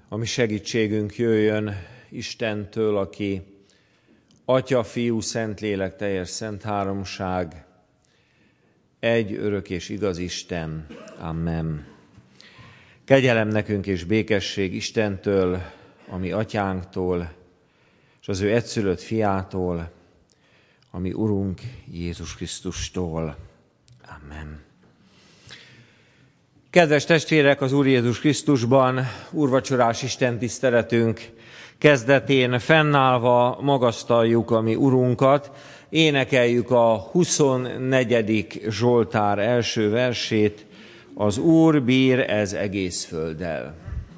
A mi segítségünk jöjjön Istentől, aki Atya, Fiú, Szentlélek, teljes szent háromság, egy örök és igaz Isten. Amen. Kegyelem nekünk és békesség Istentől, a mi atyánktól, és az ő egyszülött fiától, a mi Urunk Jézus Krisztustól. Amen. Kedves testvérek, az Úr Jézus Krisztusban úrvacsorás istentiszteletünk kezdetén fennállva magasztaljuk a mi Urunkat, énekeljük a 24. Zsoltár első versét, az Úr bír ez egész földdel.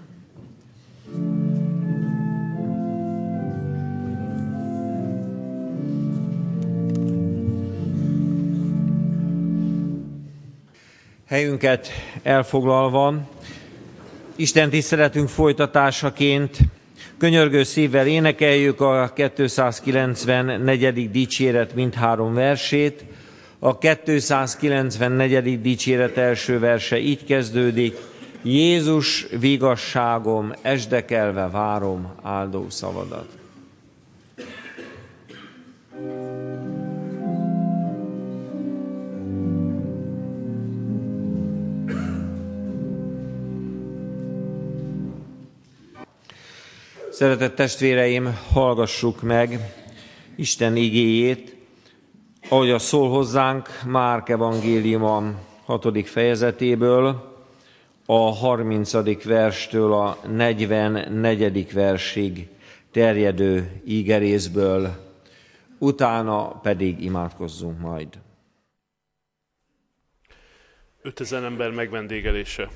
Helyünket elfoglalva, Isten tiszteletünk folytatásaként könyörgő szívvel énekeljük a 294. dicséret mindhárom versét. A 294. dicséret első verse így kezdődik: Jézus, vigasságom, esdekelve várom áldó szavadat. Szeretett testvéreim, hallgassuk meg Isten igéjét, ahogy az szól hozzánk Márk evangéliuma 6. fejezetéből, a 30. verstől a 44. versig terjedő ígerészből, utána pedig imádkozzunk majd. 5000 ember megvendégelése.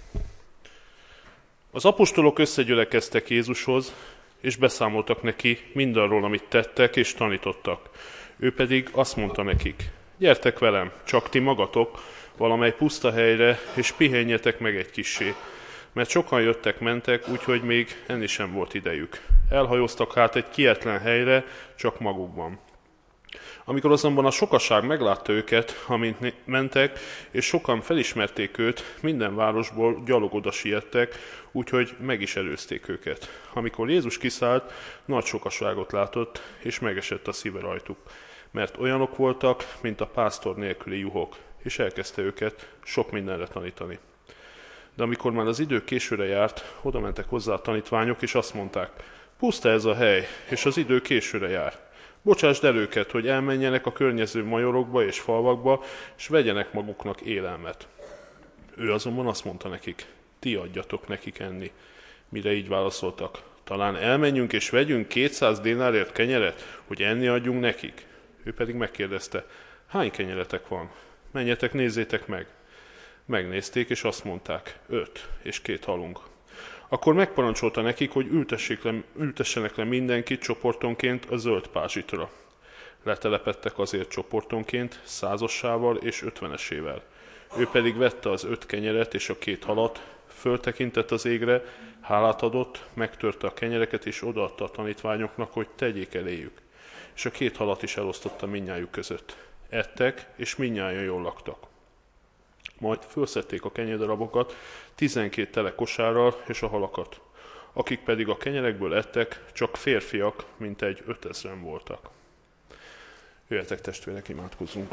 Az apostolok összegyülekeztek Jézushoz, és beszámoltak neki mindarról, amit tettek és tanítottak. Ő pedig azt mondta nekik: gyertek velem, csak ti magatok, valamely puszta helyre, és pihenjetek meg egy kissé. Mert sokan jöttek-mentek, úgyhogy még enni sem volt idejük. Elhajóztak hát egy kietlen helyre, csak magukban. Amikor azonban a sokaság meglátta őket, amint mentek, és sokan felismerték őt, minden városból gyalog oda siettek, úgyhogy meg is előzték őket. Amikor Jézus kiszállt, nagy sokaságot látott, és megesett a szíve rajtuk, mert olyanok voltak, mint a pásztor nélküli juhok, és elkezdte őket sok mindenre tanítani. De amikor már az idő későre járt, oda mentek hozzá a tanítványok, és azt mondták: puszta ez a hely, és az idő későre jár. Bocsásd el őket, hogy elmenjenek a környező majorokba és falvakba, és vegyenek maguknak élelmet. Ő azonban azt mondta nekik: ti adjatok nekik enni. Mire így válaszoltak: talán elmenjünk és vegyünk 200 dénárért kenyeret, hogy enni adjunk nekik. Ő pedig megkérdezte: hány kenyeretek van? Menjetek, nézzétek meg. Megnézték, és azt mondták: 5 és 2 halunk. Akkor megparancsolta nekik, hogy ültessenek le mindenkit csoportonként a zöld pázsitra. Letelepedtek azért csoportonként 100-assával és 50-esével. Ő pedig vette az 5 kenyeret és a 2 halat, föltekintett az égre, hálát adott, megtörte a kenyereket és odaadta a tanítványoknak, hogy tegyék eléjük. És a 2 halat is elosztotta mindnyájuk között. Ettek, és mindnyájan jól laktak. Majd fölszedték a kenyérdarabokat 12 tele kosárral és a halakat. Akik pedig a kenyerekből ettek, csak férfiak, mintegy 5000 voltak. Jöjjetek, testvérek, imádkozzunk.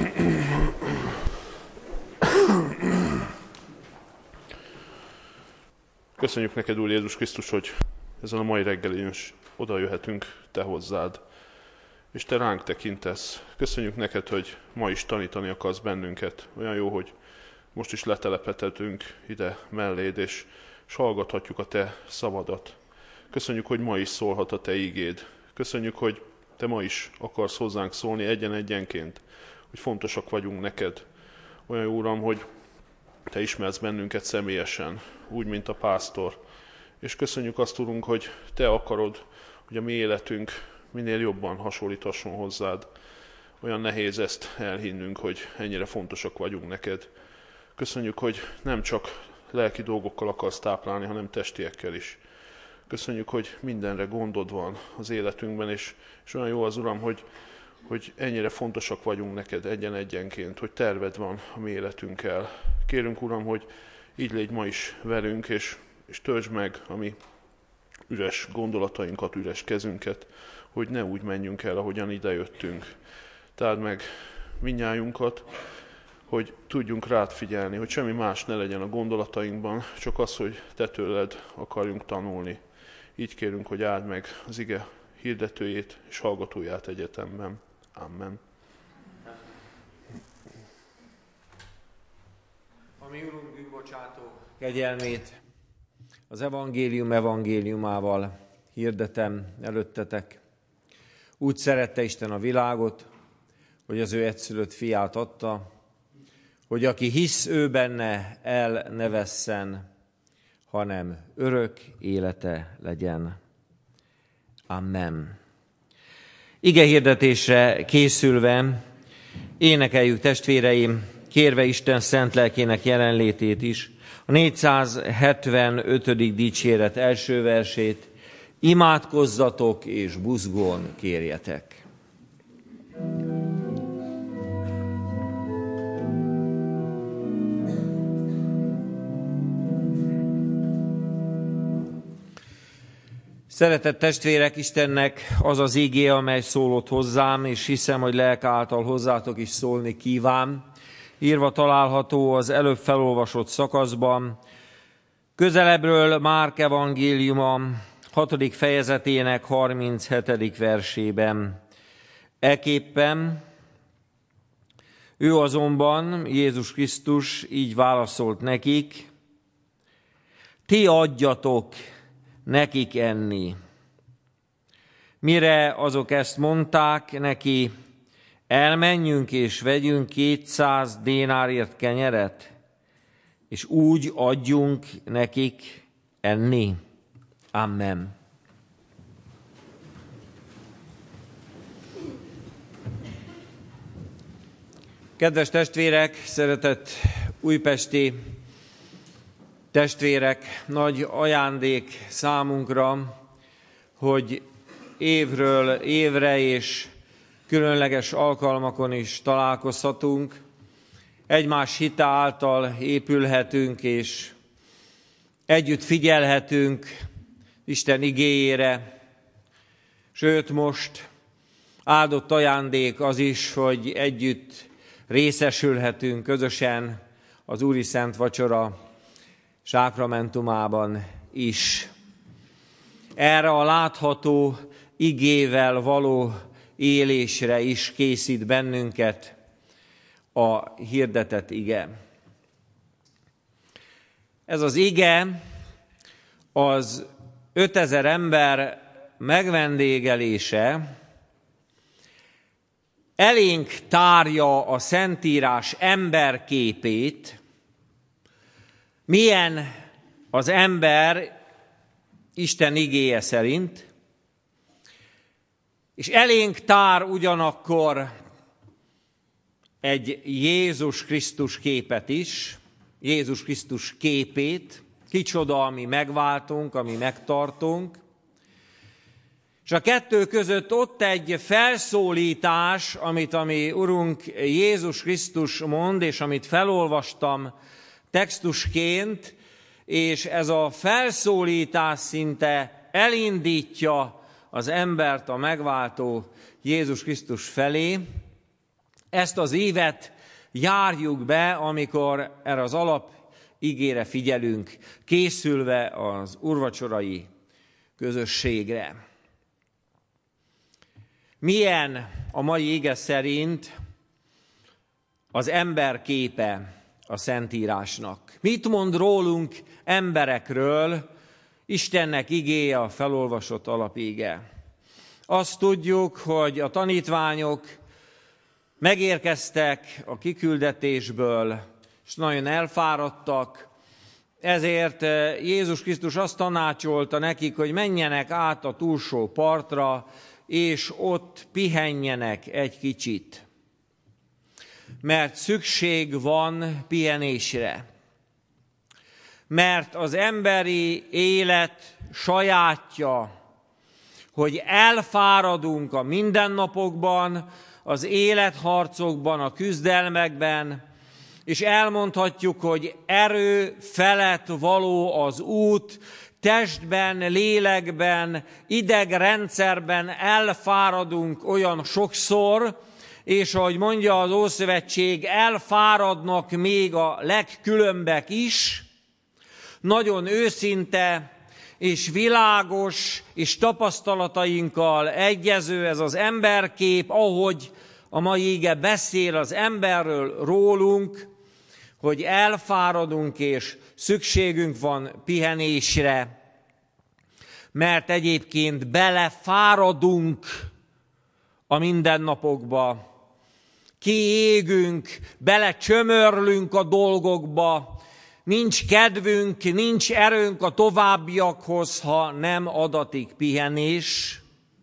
Köszönjük neked, Úr Jézus Krisztus, hogy ezen a mai reggelin is oda jöhetünk te hozzád, és te ránk tekintesz. Köszönjük neked, hogy ma is tanítani akarsz bennünket. Olyan jó, hogy most is letelepedhetünk ide melléd, és hallgathatjuk a te szavadat. Köszönjük, hogy ma is szólhat a te ígéd. Köszönjük, hogy te ma is akarsz hozzánk szólni egyen-egyenként, hogy fontosak vagyunk neked. Olyan jó, Uram, hogy te ismersz bennünket személyesen, úgy, mint a pásztor. És köszönjük azt, Urunk, hogy te akarod, hogy a mi életünk minél jobban hasonlíthasson hozzád. Olyan nehéz ezt elhinnünk, hogy ennyire fontosak vagyunk neked. Köszönjük, hogy nem csak lelki dolgokkal akarsz táplálni, hanem testiekkel is. Köszönjük, hogy mindenre gondod van az életünkben, és olyan jó az, Uram, hogy ennyire fontosak vagyunk neked egyen-egyenként, hogy terved van a mi életünkkel. Kérünk, Uram, hogy így légy ma is velünk, és töltsd meg a mi üres gondolatainkat, üres kezünket, hogy ne úgy menjünk el, ahogyan idejöttünk. Táld meg mindnyájunkat, hogy tudjunk rád figyelni, hogy semmi más ne legyen a gondolatainkban, csak az, hogy te tőled akarjunk tanulni. Így kérünk, hogy áld meg az ige hirdetőjét és hallgatóját egyetemben. Amen. A mi Urunk bűnbocsátó kegyelmét az evangéliumával hirdetem előttetek. Úgy szerette Isten a világot, hogy az ő egyszülött fiát adta, hogy aki hisz ő benne, el ne vesszen, hanem örök élete legyen. Amen. Ige hirdetésre készülve énekeljük, testvéreim, kérve Isten szent lelkének jelenlétét is, a 475. dicséret első versét, imádkozzatok és buzgón kérjetek. Szeretett testvérek, Istennek az az ígéje, amely szólott hozzám, és hiszem, hogy lelke által hozzátok is szólni kíván. Írva található az előbb felolvasott szakaszban, közelebbről Márk evangéliuma 6. fejezetének 37. versében. Ekképpen ő azonban, Jézus Krisztus így válaszolt nekik, ti adjatok nekik enni. Mire azok ezt mondták neki, elmenjünk és vegyünk 200 dénárért kenyeret, és úgy adjunk nekik enni. Amen. Kedves testvérek, szeretett újpesti testvérek, nagy ajándék számunkra, hogy évről évre és különleges alkalmakon is találkozhatunk, egymás hite által épülhetünk, és együtt figyelhetünk Isten igéjére, sőt most áldott ajándék az is, hogy együtt részesülhetünk közösen az Úri Szent Vacsora sákramentumában is. Erre a látható igével való élésre is készít bennünket a hirdetett ige. Ez az ige az 5000 ember megvendégelése elénk tárja a Szentírás emberképét, milyen az ember Isten igéje szerint, és elénk tár ugyanakkor egy Jézus Krisztus képet is, Jézus Krisztus képét, kicsoda, ami megváltunk, ami megtartunk, és a kettő között ott egy felszólítás, amit a mi Urunk Jézus Krisztus mond, és amit felolvastam textusként, és ez a felszólítás szinte elindítja az embert a megváltó Jézus Krisztus felé. Ezt az évet járjuk be, amikor erre az alap igére figyelünk, készülve az úrvacsorai közösségre. Milyen a mai ige szerint az ember képe a Szentírásnak? Mit mond rólunk emberekről Istennek igéje, a felolvasott alapige? Azt tudjuk, hogy a tanítványok megérkeztek a kiküldetésből, és nagyon elfáradtak, ezért Jézus Krisztus azt tanácsolta nekik, hogy menjenek át a túlsó partra, és ott pihenjenek egy kicsit. Mert szükség van pihenésre. Mert az emberi élet sajátja, hogy elfáradunk a mindennapokban, az életharcokban, a küzdelmekben, és elmondhatjuk, hogy erő felett való az út, testben, lélekben, idegrendszerben elfáradunk olyan sokszor, és ahogy mondja az Ószövetség, elfáradnak még a legkülönbek is. Nagyon őszinte és világos és tapasztalatainkkal egyező ez az emberkép, ahogy a mai ige beszél az emberről, rólunk, hogy elfáradunk és szükségünk van pihenésre, mert egyébként belefáradunk a mindennapokba, kiégünk, belecsömörlünk a dolgokba, nincs kedvünk, nincs erőnk a továbbiakhoz, ha nem adatik pihenés.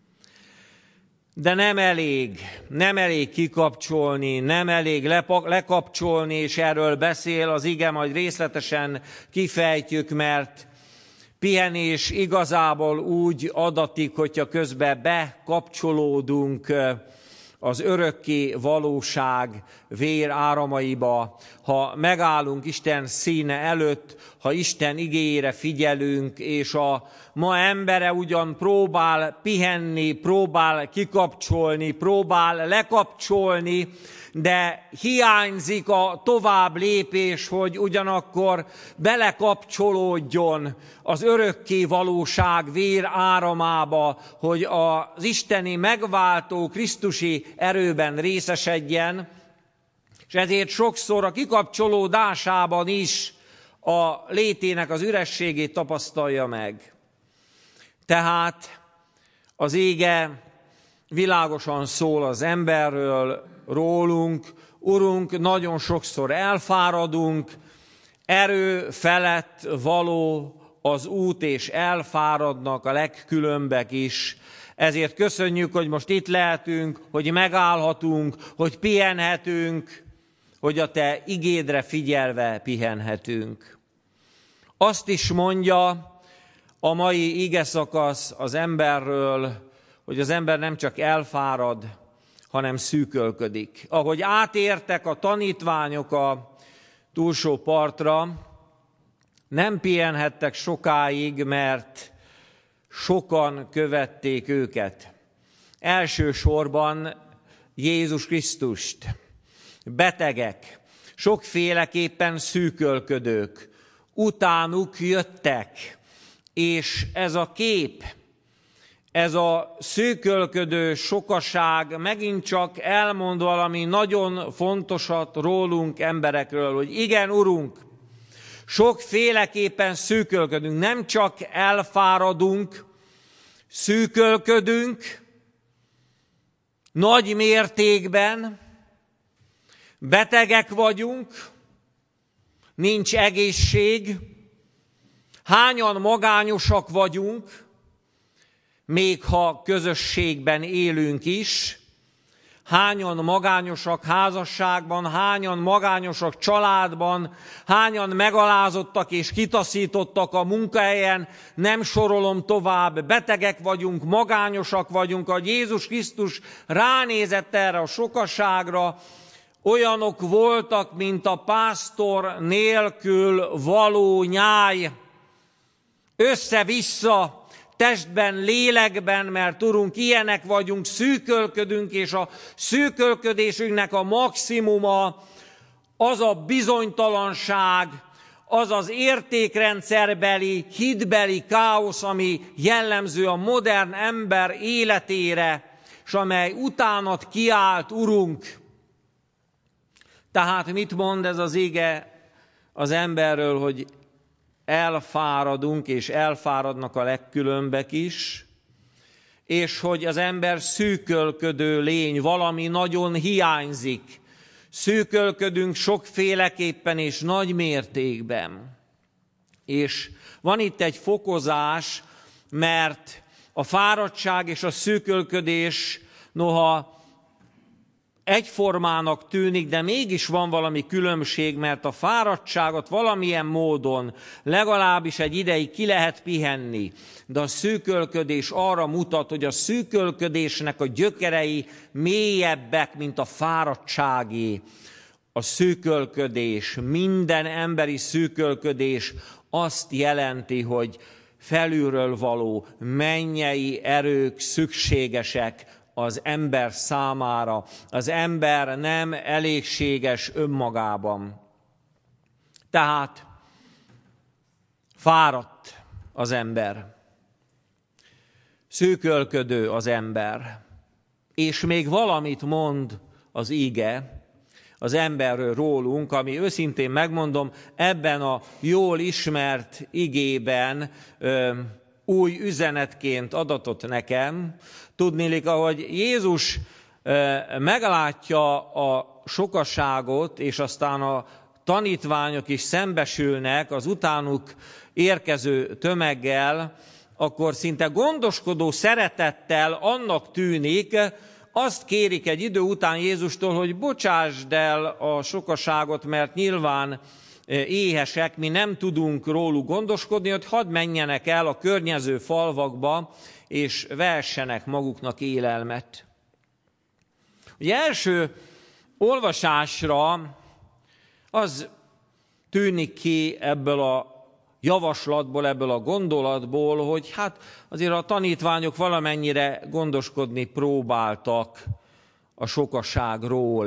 De nem elég kikapcsolni, nem elég lekapcsolni, és erről beszél az ige, majd részletesen kifejtjük, mert pihenés igazából úgy adatik, hogyha közben bekapcsolódunk az örökké valóság véráramaiba, ha megállunk Isten színe előtt, ha Isten igéjére figyelünk, és a ma embere ugyan próbál pihenni, próbál kikapcsolni, próbál lekapcsolni, de hiányzik a tovább lépés, hogy ugyanakkor belekapcsolódjon az örökké valóság véráramába, hogy az isteni megváltó krisztusi erőben részesedjen, és ezért sokszor a kikapcsolódásában is a létének az ürességét tapasztalja meg. Tehát az ége világosan szól az emberről, rólunk. Urunk, nagyon sokszor elfáradunk, erő felett való az út, és elfáradnak a legkülönbek is. Ezért köszönjük, hogy most itt lehetünk, hogy megállhatunk, hogy pihenhetünk, hogy a Te igédre figyelve pihenhetünk. Azt is mondja a mai igeszakasz az emberről, hogy az ember nem csak elfárad, hanem szűkölködik. Ahogy átértek a tanítványok a túlsó partra, nem pihenhettek sokáig, mert sokan követték őket. Elsősorban Jézus Krisztust. Betegek, sokféleképpen szűkölködők, utánuk jöttek, és ez a kép, ez a szűkölködő sokaság megint csak elmond valami nagyon fontosat rólunk emberekről, hogy igen, Urunk, sokféleképpen szűkölködünk, nem csak elfáradunk, szűkölködünk, nagy mértékben, betegek vagyunk, nincs egészség, hányan magányosak vagyunk, még ha közösségben élünk is, hányan magányosak házasságban, hányan magányosak családban, hányan megalázottak és kitaszítottak a munkahelyen, nem sorolom tovább, betegek vagyunk, magányosak vagyunk, ahogy Jézus Krisztus ránézett erre a sokaságra, olyanok voltak, mint a pásztor nélkül való nyáj, össze-vissza, testben, lélekben, mert Urunk, ilyenek vagyunk, szűkölködünk, és a szűkölködésünknek a maximuma az a bizonytalanság, az az értékrendszerbeli, hitbeli káosz, ami jellemző a modern ember életére, és amely utánat kiált, Urunk. Tehát mit mond ez az ige az emberről, hogy elfáradunk, és elfáradnak a legkülönbek is, és hogy az ember szűkölködő lény, valami nagyon hiányzik. Szűkölködünk sokféleképpen és nagy mértékben. És van itt egy fokozás, mert a fáradtság és a szűkölködés noha egyformának tűnik, de mégis van valami különbség, mert a fáradtságot valamilyen módon legalábbis egy ideig ki lehet pihenni. De a szűkölködés arra mutat, hogy a szűkölködésnek a gyökerei mélyebbek, mint a fáradtságé. A szűkölködés, minden emberi szűkölködés azt jelenti, hogy felülről való mennyei erők szükségesek az ember számára. Az ember nem elégséges önmagában. Tehát fáradt az ember, szűkölködő az ember, és még valamit mond az íge az emberről rólunk, ami őszintén megmondom, ebben a jól ismert igében új üzenetként adatott nekem. Tudniillik, ahogy Jézus meglátja a sokaságot, és aztán a tanítványok is szembesülnek az utánuk érkező tömeggel, akkor szinte gondoskodó szeretettel annak tűnik, azt kérik egy idő után Jézustól, hogy bocsásd el a sokaságot, mert nyilván éhesek, mi nem tudunk róluk gondoskodni, hogy hadd menjenek el a környező falvakba, és vessenek maguknak élelmet. Ugye első olvasásra az tűnik ki ebből a javaslatból, ebből a gondolatból, hogy hát azért a tanítványok valamennyire gondoskodni próbáltak a sokaságról.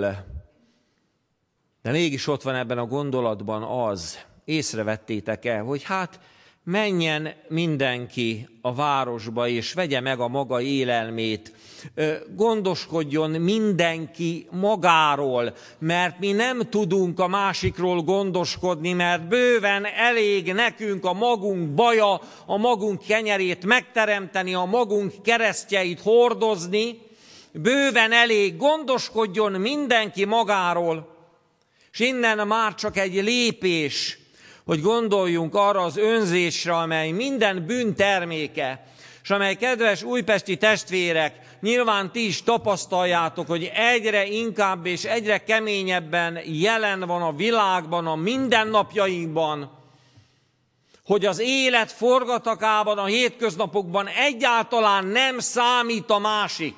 De mégis ott van ebben a gondolatban az, észrevettétek-e, hogy hát menjen mindenki a városba, és vegye meg a maga élelmét. Gondoskodjon mindenki magáról, mert mi nem tudunk a másikról gondoskodni, mert bőven elég nekünk a magunk baja, a magunk kenyerét megteremteni, a magunk keresztjeit hordozni. Bőven elég, gondoskodjon mindenki magáról. És innen már csak egy lépés, hogy gondoljunk arra az önzésre, amely minden bűn terméke, és amely, kedves újpesti testvérek, nyilván ti is tapasztaljátok, hogy egyre inkább és egyre keményebben jelen van a világban, a mindennapjainkban, hogy az élet forgatakában, a hétköznapokban egyáltalán nem számít a másik.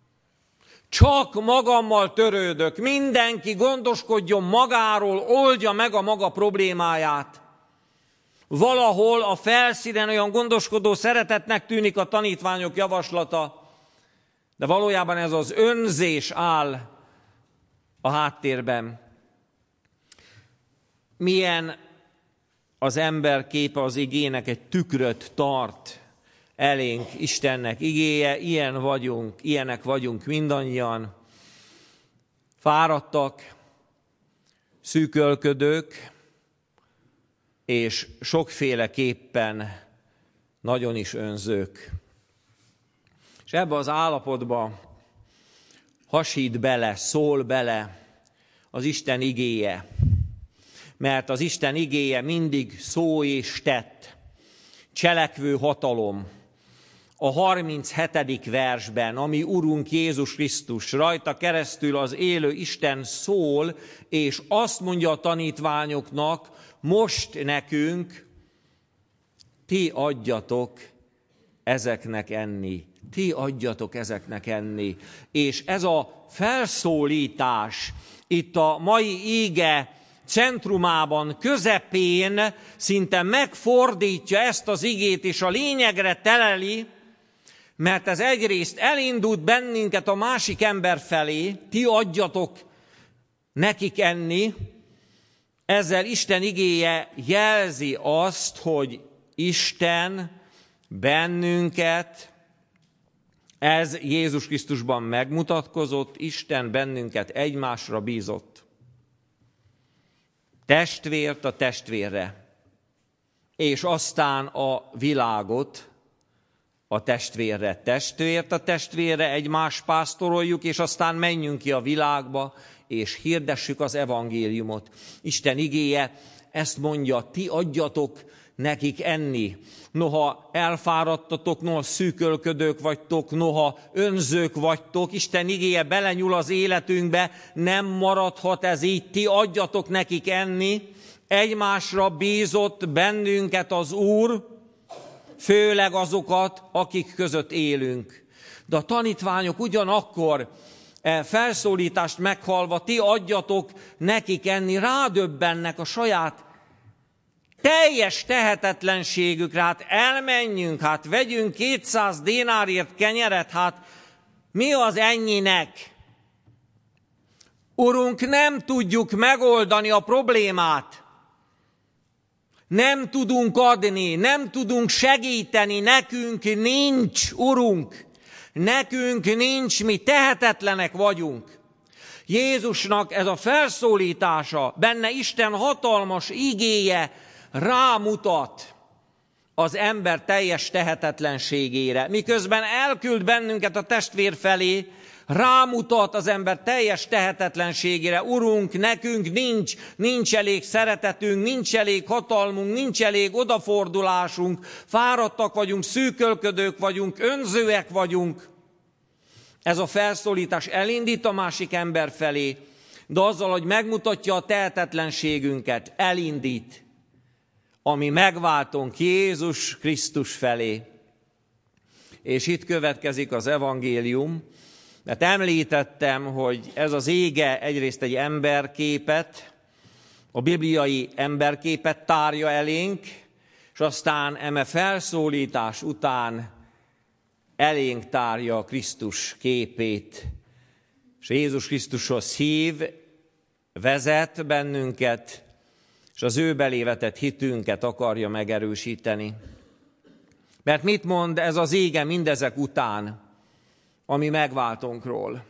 Csak magammal törődök, mindenki gondoskodjon magáról, oldja meg a maga problémáját. Valahol a felszínen olyan gondoskodó szeretetnek tűnik a tanítványok javaslata, de valójában ez az önzés áll a háttérben. Milyen az ember képe az igének, egy tükröt tart elénk Istennek igéje, ilyenek vagyunk mindannyian, fáradtak, szűkölködők, és sokféleképpen nagyon is önzők. És ebbe az állapotba hasít bele, szól bele az Isten igéje, mert az Isten igéje mindig szó és tett, cselekvő hatalom. A 37. versben, ami Urunk Jézus Krisztus, rajta keresztül az élő Isten szól, és azt mondja a tanítványoknak, most nekünk, ti adjatok ezeknek enni. Ti adjatok ezeknek enni. És ez a felszólítás itt a mai íge centrumában, közepén szinte megfordítja ezt az igét, és a lényegre teleli, mert ez egyrészt elindult bennünket a másik ember felé, ti adjatok nekik enni, ezzel Isten igéje jelzi azt, hogy Isten bennünket, ez Jézus Krisztusban megmutatkozott, Isten bennünket egymásra bízott. Testvért a testvérre, és aztán a világot a testvérre. Testvért a testvérre, egymást pásztoroljuk, és aztán menjünk ki a világba, és hirdessük az evangéliumot. Isten igéje ezt mondja, ti adjatok nekik enni. Noha elfáradtatok, noha szűkölködők vagytok, noha önzők vagytok, Isten igéje belenyúl az életünkbe, nem maradhat ez így, ti adjatok nekik enni. Egymásra bízott bennünket az Úr, főleg azokat, akik között élünk. De a tanítványok ugyanakkor felszólítást meghallva, ti adjatok nekik enni, rádöbbennek a saját Teljes tehetetlenségükre, hát elmenjünk, hát vegyünk 200 dénárért kenyeret, hát mi az ennyinek? Urunk, nem tudjuk megoldani a problémát. Nem tudunk adni, nem tudunk segíteni, nekünk nincs, Urunk. Nekünk nincs, mi tehetetlenek vagyunk. Jézusnak ez a felszólítása, benne Isten hatalmas igéje rámutat az ember teljes tehetetlenségére. Miközben elküld bennünket a testvér felé, rámutat az ember teljes tehetetlenségére. Urunk, nekünk nincs elég szeretetünk, nincs elég hatalmunk, nincs elég odafordulásunk, fáradtak vagyunk, szűkölködők vagyunk, önzőek vagyunk. Ez a felszólítás elindít a másik ember felé, de azzal, hogy megmutatja a tehetetlenségünket, elindít a mi megváltónk Jézus Krisztus felé. És itt következik az evangélium, mert említettem, hogy ez az ége egyrészt egy emberképet, a bibliai emberképet tárja elénk, és aztán eme felszólítás után elénk tárja Krisztus képét. És Jézus Krisztushoz hív, vezet bennünket, és az ő belé vetett hitünket akarja megerősíteni. Mert mit mond ez az ége mindezek után, ami megváltónkról?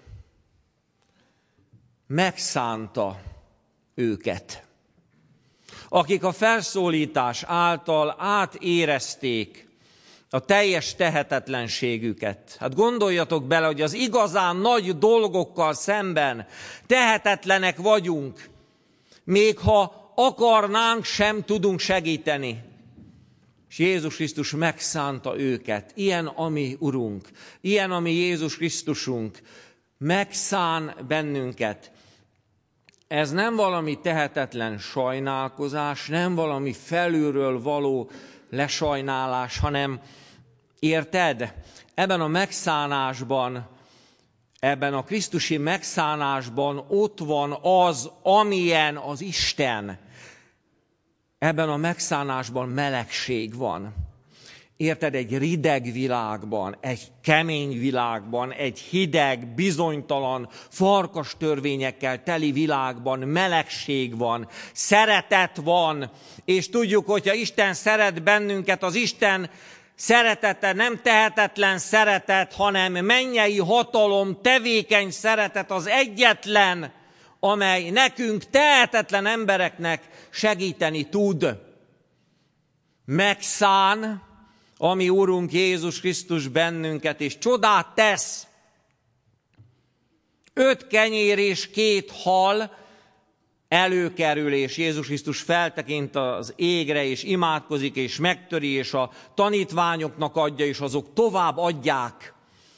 Megszánta őket, akik a felszólítás által átérezték a teljes tehetetlenségüket. Hát gondoljatok bele, hogy az igazán nagy dolgokkal szemben tehetetlenek vagyunk, még ha akarnánk, sem tudunk segíteni. És Jézus Krisztus megszánta őket. Ilyen a mi Urunk, ilyen a mi Jézus Krisztusunk. Megszán bennünket. Ez nem valami tehetetlen sajnálkozás, nem valami felülről való lesajnálás, hanem érted? Ebben a megszánásban, ebben a krisztusi megszánásban ott van az, amilyen az Isten. Ebben a megszánásban melegség van. Érted, egy rideg világban, egy kemény világban, egy hideg, bizonytalan, farkas törvényekkel teli világban melegség van, szeretet van, és tudjuk, hogyha Isten szeret bennünket, az Isten szeretete nem tehetetlen szeretet, hanem mennyei hatalom, tevékeny szeretet, az egyetlen, amely nekünk tehetetlen embereknek segíteni tud. Megszán a mi Urunk Jézus Krisztus bennünket, és csodát tesz. 5 kenyér és 2 hal előkerül, és Jézus Krisztus feltekint az égre, és imádkozik, és megtöri, és a tanítványoknak adja, és azok tovább adják.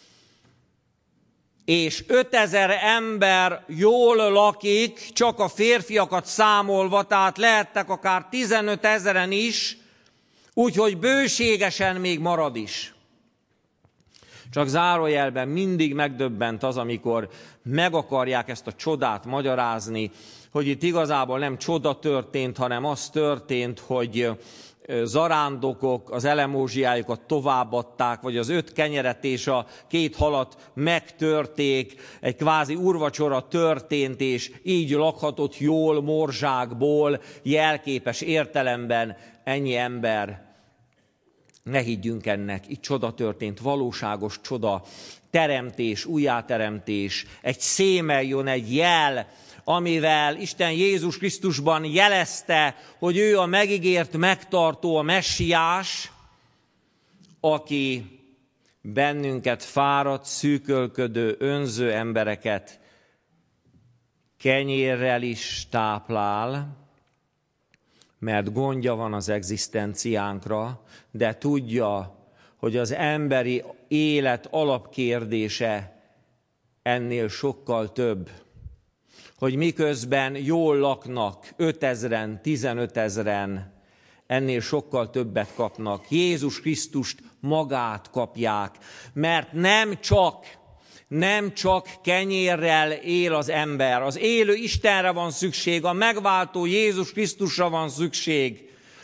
És 5000 ember jól lakik, csak a férfiakat számolva, tehát lehettek akár 15 000 is, úgyhogy bőségesen még marad is. Csak zárójelben mindig megdöbbent az, amikor meg akarják ezt a csodát magyarázni, hogy itt igazából nem csoda történt, hanem az történt, hogy zarándokok az elemózsiájukat továbbadták, vagy az 5 kenyeret és a 2 halat megtörték, egy kvázi úrvacsora történt, és így lakhatott jól morzsákból, jelképes értelemben ennyi ember. Ne higgyünk ennek, itt csoda történt, valóságos csoda, teremtés, újjáteremtés, egy szémeljon, egy jel, amivel Isten Jézus Krisztusban jelezte, hogy ő a megígért megtartó, a messiás, aki bennünket fáradt, szűkölködő, önző embereket kenyérrel is táplál, mert gondja van az egzisztenciánkra, de tudja, hogy az emberi élet alapkérdése ennél sokkal több. Hogy miközben jól laknak 5000-en, 15 000-en, ennél sokkal többet kapnak. Jézus Krisztust magát kapják, mert nem csak kenyérrel él az ember. Az élő Istenre van szükség, a megváltó Jézus Krisztusra van szükség,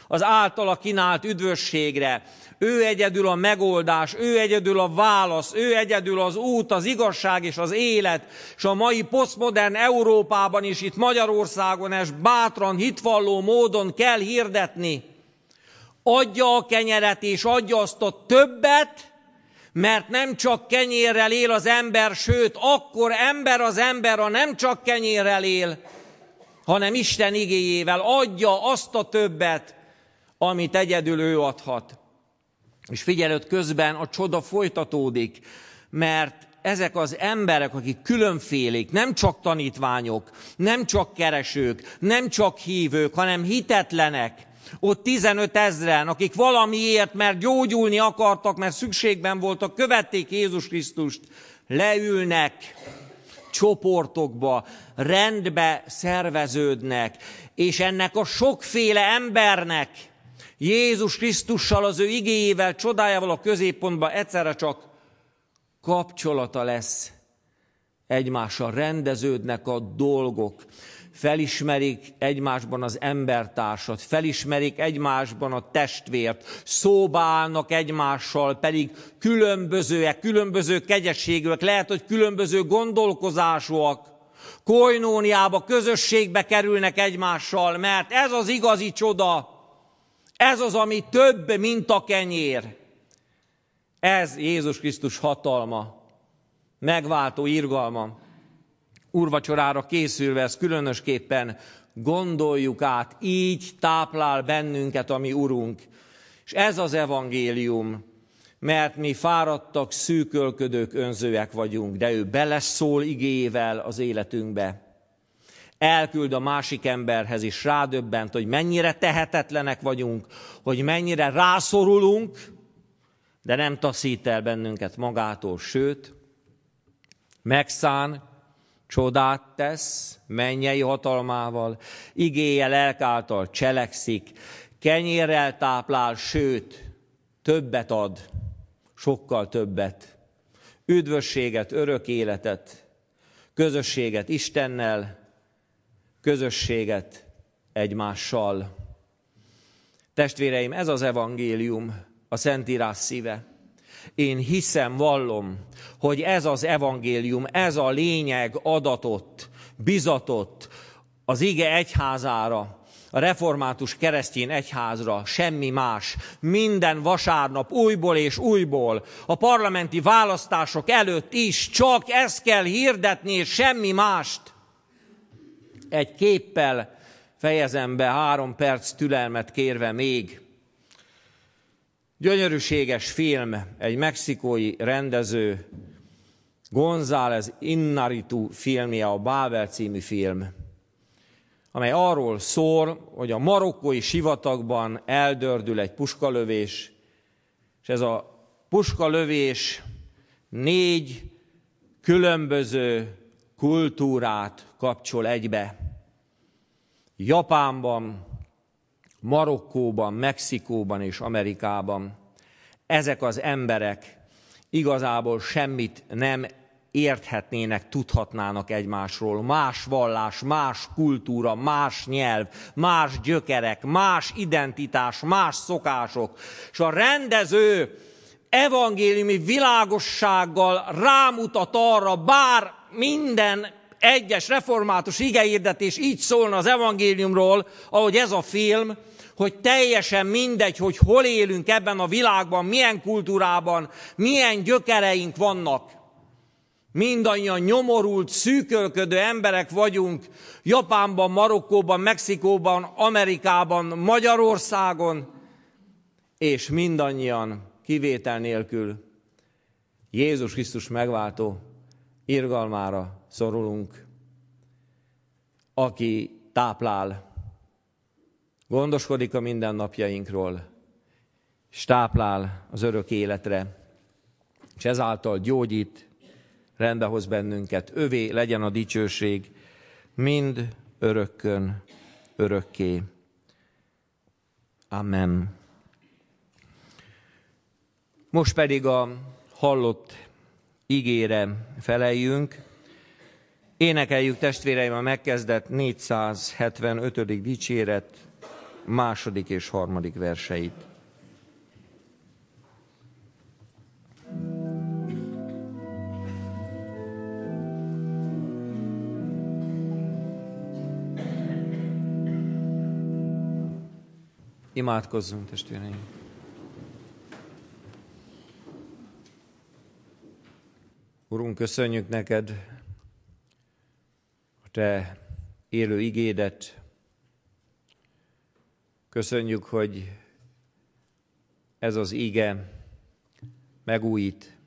az általa kínált üdvösségre. Ő egyedül a megoldás, ő egyedül a válasz, ő egyedül az út, az igazság és az élet. És a mai posztmodern Európában is, itt Magyarországon ezt bátran, hitvalló módon kell hirdetni. Adja a kenyeret és adja azt a többet, mert nem csak kenyérrel él az ember, sőt, akkor ember az ember, ha nem csak kenyérrel él, hanem Isten igéjével adja azt a többet, amit egyedül ő adhat. És figyelőt közben a csoda folytatódik, mert ezek az emberek, akik különfélék, nem csak tanítványok, nem csak keresők, nem csak hívők, hanem hitetlenek, ott 15 000-en, akik valamiért, mert gyógyulni akartak, mert szükségben voltak, követték Jézus Krisztust, leülnek csoportokba, rendbe szerveződnek, és ennek a sokféle embernek Jézus Krisztussal, az ő igéjével, csodájával a középpontban egyszerre csak kapcsolata lesz egymással, rendeződnek a dolgok, felismerik egymásban az embertársat, felismerik egymásban a testvért, szóba állnak egymással, pedig különbözőek, különböző kegyességűek, lehet, hogy különböző gondolkozásúak, koinóniába, közösségbe kerülnek egymással, mert ez az igazi csoda, ez az, ami több, mint a kenyér. Ez Jézus Krisztus hatalma, megváltó irgalma. Úrvacsorára készülve ezt különösképpen gondoljuk át, így táplál bennünket a mi Urunk. És ez az evangélium, mert mi fáradtak, szűkölködők, önzőek vagyunk, de ő beleszól igével az életünkbe. Elküld a másik emberhez is, rádöbbent, hogy mennyire tehetetlenek vagyunk, hogy mennyire rászorulunk, de nem taszít el bennünket magától, sőt, megszán, csodát tesz, mennyei hatalmával, igéje lelk által cselekszik, kenyérrel táplál, sőt, többet ad, sokkal többet. Üdvösséget, örök életet, közösséget Istennel, közösséget egymással. Testvéreim, ez az evangélium, a Szentírás szíve. Én hiszem, vallom, hogy ez az evangélium, ez a lényeg adatott, bizatott az ige egyházára, a református keresztény egyházra, semmi más. Minden vasárnap újból és újból, a parlamenti választások előtt is csak ezt kell hirdetni, és semmi mást. Egy képpel fejezem be, 3 perc türelmet kérve még. Gyönyörűséges film, egy mexikói rendező, González Iñárritu filmje, a Babel című film, amely arról szól, hogy a marokkói sivatagban eldördül egy puskalövés, és ez a puskalövés 4 különböző kultúrát kapcsol egybe. Japánban, Marokkóban, Mexikóban és Amerikában ezek az emberek igazából semmit nem érthetnének, tudhatnának egymásról. Más vallás, más kultúra, más nyelv, más gyökerek, más identitás, más szokások. És a rendező evangéliumi világossággal rámutat arra, bár minden egyes református igehirdetés így szólna az evangéliumról, ahogy ez a film, hogy teljesen mindegy, hogy hol élünk ebben a világban, milyen kultúrában, milyen gyökereink vannak. Mindannyian nyomorult, szűkölködő emberek vagyunk Japánban, Marokkóban, Mexikóban, Amerikában, Magyarországon, és mindannyian kivétel nélkül Jézus Krisztus megváltó irgalmára szorulunk, aki táplál, gondoskodik a mindennapjainkról, és táplál az örök életre, és ezáltal gyógyít, rendbehoz bennünket. Övé legyen a dicsőség, mind örökkön, örökké. Amen. Most pedig a hallott igére feleljünk. Énekeljük, testvéreim, a megkezdett 475. dicséret második és harmadik verseit. Imádkozzunk, testvéreim! Urunk, köszönjük neked a te élő igédet. Köszönjük, hogy ez az ige megújít,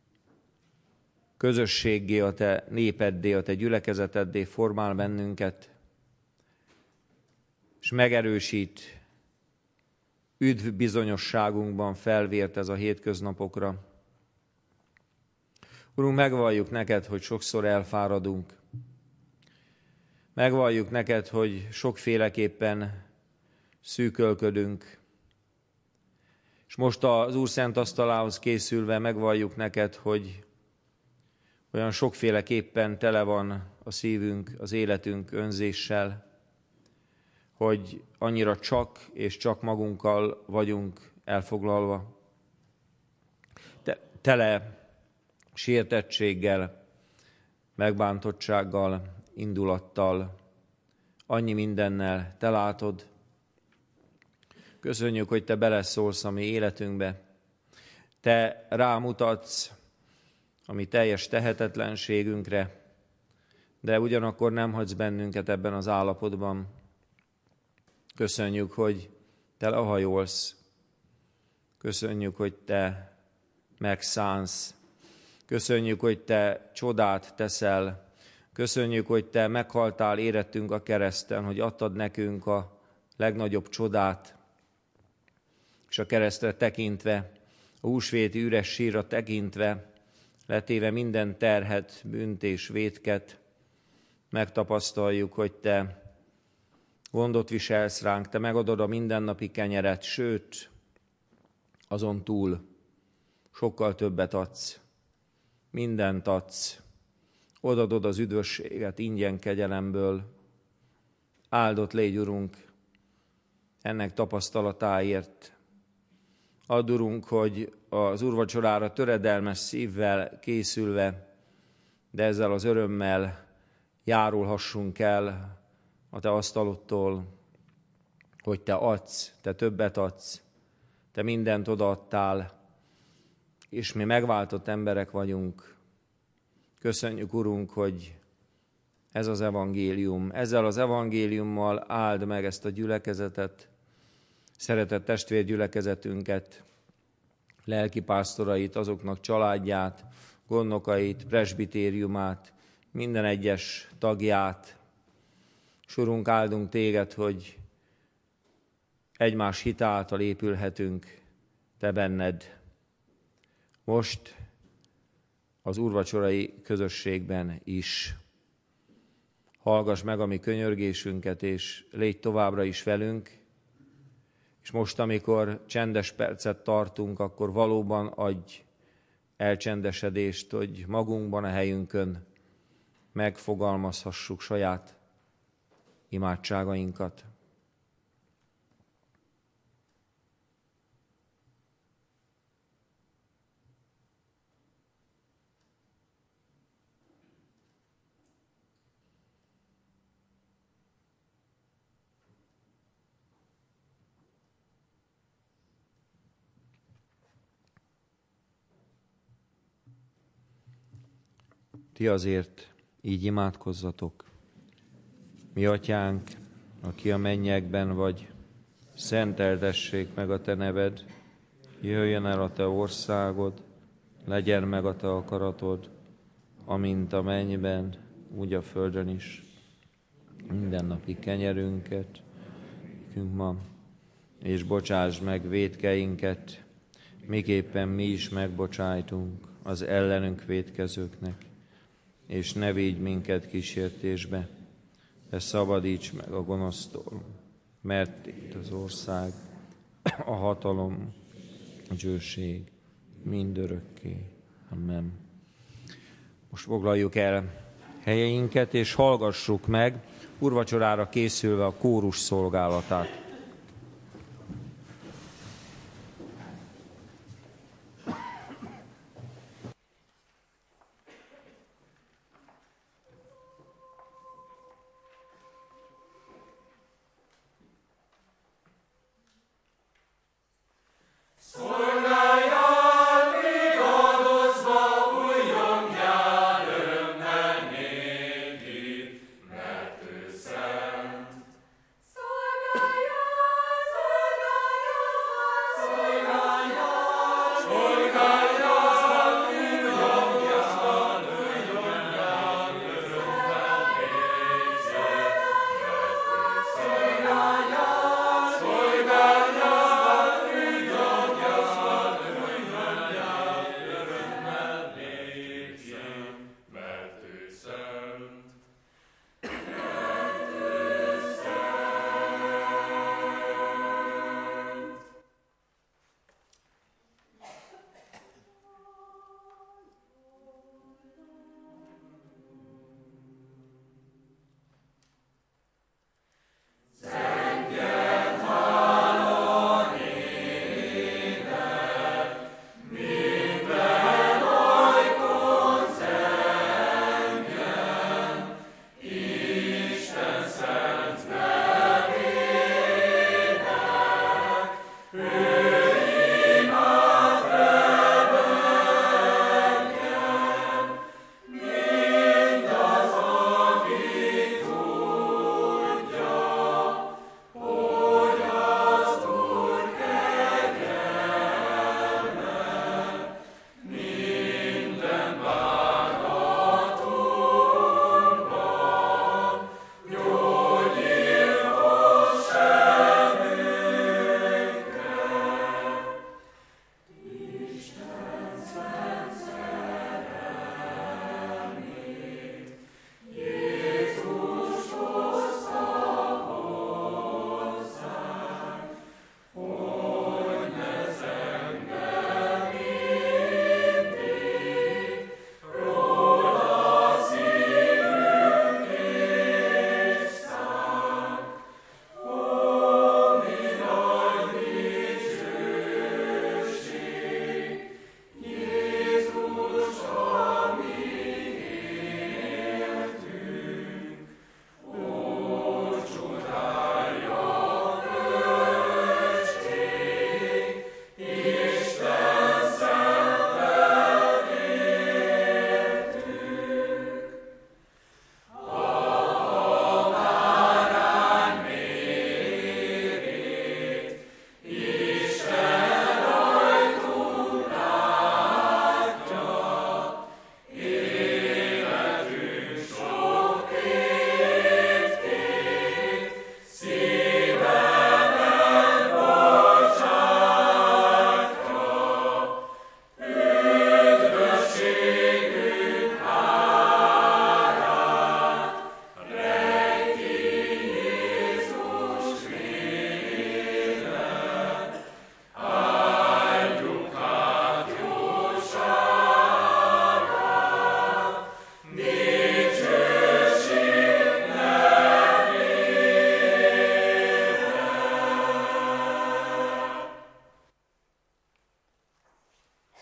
közösséggé, a te népeddé, a te gyülekezeteddé formál bennünket, és megerősít, üdv bizonyosságunkban felvért ez a hétköznapokra. Urunk, megvalljuk neked, hogy sokszor elfáradunk. Megvalljuk neked, hogy sokféleképpen szűkölködünk. És most az Úr szent asztalához készülve megvalljuk neked, hogy olyan sokféleképpen tele van a szívünk, az életünk önzéssel, hogy annyira csak és csak magunkkal vagyunk elfoglalva. Tele sértettséggel, megbántottsággal, indulattal, annyi mindennel te látod. Köszönjük, hogy te beleszólsz a mi életünkbe. Te rámutatsz a mi teljes tehetetlenségünkre, de ugyanakkor nem hagysz bennünket ebben az állapotban. Köszönjük, hogy te lehajolsz. Köszönjük, hogy te megszánsz. Köszönjük, hogy te csodát teszel. Köszönjük, hogy te meghaltál érettünk a kereszten, hogy adtad nekünk a legnagyobb csodát. És a keresztre tekintve, a húsvéti üres sírra tekintve, letéve minden terhet, bűnt és vétket, megtapasztaljuk, hogy te gondot viselsz ránk, te megadod a mindennapi kenyeret, sőt, azon túl sokkal többet adsz, mindent adsz, odadod az üdvösséget ingyen kegyelemből. Áldott légy, Urunk, ennek tapasztalatáért. Add, Urunk, hogy az úrvacsorára töredelmes szívvel készülve, de ezzel az örömmel járulhassunk el a te asztalodtól, hogy te adsz, te többet adsz, te mindent odaadtál, és mi megváltott emberek vagyunk. Köszönjük, Urunk, hogy ez az evangélium. Ezzel az evangéliummal áld meg ezt a gyülekezetet, szeretett testvérgyülekezetünket, lelkipásztorait, azoknak családját, gondnokait, presbitériumát, minden egyes tagját. És Urunk, áldunk téged, hogy egymás hite által épülhetünk te benned. Most az úrvacsorai közösségben is. Hallgass meg a mi könyörgésünket, és légy továbbra is velünk. És most, amikor csendes percet tartunk, akkor valóban adj elcsendesedést, hogy magunkban a helyünkön megfogalmazhassuk saját imádságainkat. Ti azért így imádkozzatok. Mi atyánk, aki a mennyekben vagy, szenteltessék meg a te neved, jöjjön el a te országod, legyen meg a te akaratod, amint a mennyben, úgy a földön is. Mindennapi kenyerünket nekünk ma, és bocsáss meg vétkeinket, miképpen mi is megbocsájtunk az ellenünk vétkezőknek, és ne vigy minket kísértésbe, de szabadíts meg a gonosztól, mert itt az ország, a hatalom, a dicsőség mindörökké. Amen. Most foglaljuk el helyeinket, és hallgassuk meg úrvacsorára készülve a kórus szolgálatát. Szólj